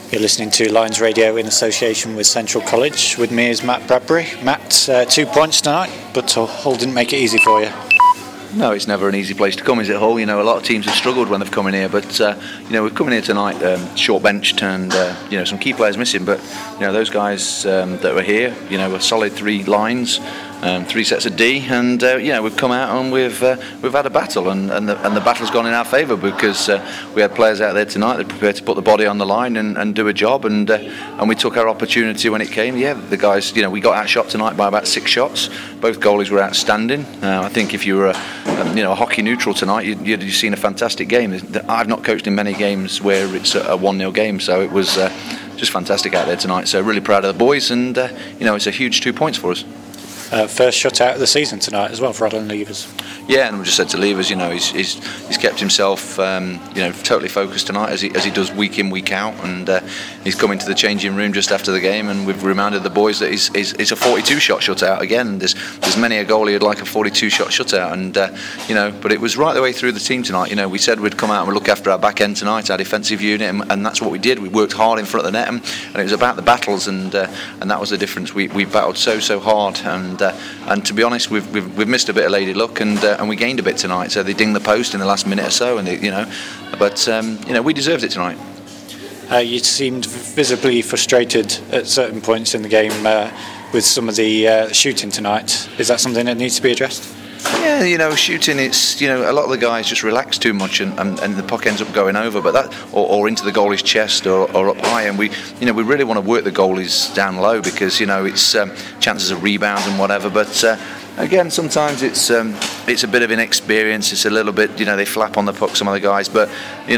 You're listening to Lions Radio in association with Central College. With me is Matt Bradbury. Matt, 2 points tonight, but Hull didn't make it easy for you. No, it's never an easy place to come, is it, Hull? You know, a lot of teams have struggled when they've come in here, but we've come in here tonight, short benched, and some key players missing. But those guys that were here, a solid 3 lines, 3 sets of D, and we've come out and we've had a battle, and the battle's gone in our favour because we had players out there tonight that prepared to put the body on the line and do a job, and we took our opportunity when it came. Yeah, the guys, we got outshot tonight by about 6 shots. Both goalies were outstanding. I think if you were a hockey neutral tonight, you'd seen a fantastic game. I've not coached in many games where it's a 1-0 game, so it was just fantastic out there tonight. So really proud of the boys, and it's a huge 2 points for us. First shutout of the season tonight as well for Alan Levers. Yeah, and we just said to Levers, he's kept himself, totally focused tonight as he does week in, week out, and he's come into the changing room just after the game, and we've reminded the boys that it's a 42-shot shutout again. There's many a goalie who'd like a 42-shot shutout, and but it was right the way through the team tonight. We said we'd come out and we'd look after our back end tonight, our defensive unit, and that's what we did. We worked hard in front of the net, and it was about the battles, and that was the difference. We battled so hard, and to be honest, we've missed a bit of lady luck, and we gained a bit tonight. So they dinged the post in the last minute or so, and we deserved it tonight. You seemed visibly frustrated at certain points in the game with some of the shooting tonight. Is that something that needs to be addressed? Yeah, shooting, it's a lot of the guys just relax too much, and the puck ends up going over, but that or into the goalie's chest or up high, and we really want to work the goalies down low because it's chances of rebounds and whatever, but again, sometimes it's a bit of inexperience. It's a little bit, they flap on the puck, some of the guys, but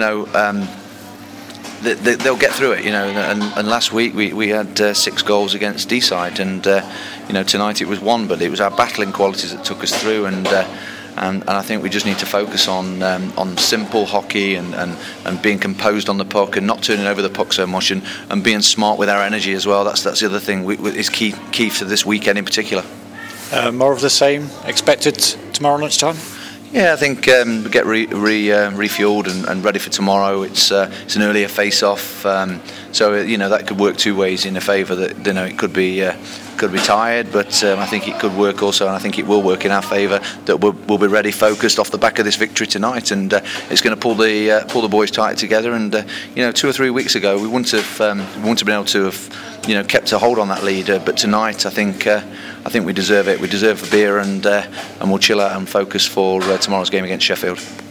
they'll get through it, and last week we had 6 goals against D-side, and tonight it was 1, but it was our battling qualities that took us through, and I think we just need to focus on simple hockey and being composed on the puck and not turning over the puck so much, and being smart with our energy as well. That's the other thing is key to this weekend in particular. More of the same expected tomorrow lunchtime? Yeah, I think we get refueled and ready for tomorrow. It's an earlier face-off, so that could work 2 ways in a favour. That it could be tired, but I think it could work also, and I think it will work in our favour. That we'll be ready, focused off the back of this victory tonight, and it's going to pull the boys tight together. And 2 or 3 weeks ago, we wouldn't have been able to have kept a hold on that lead. But tonight, I think we deserve it. We deserve a beer, and we'll chill out and focus for tomorrow's game against Sheffield.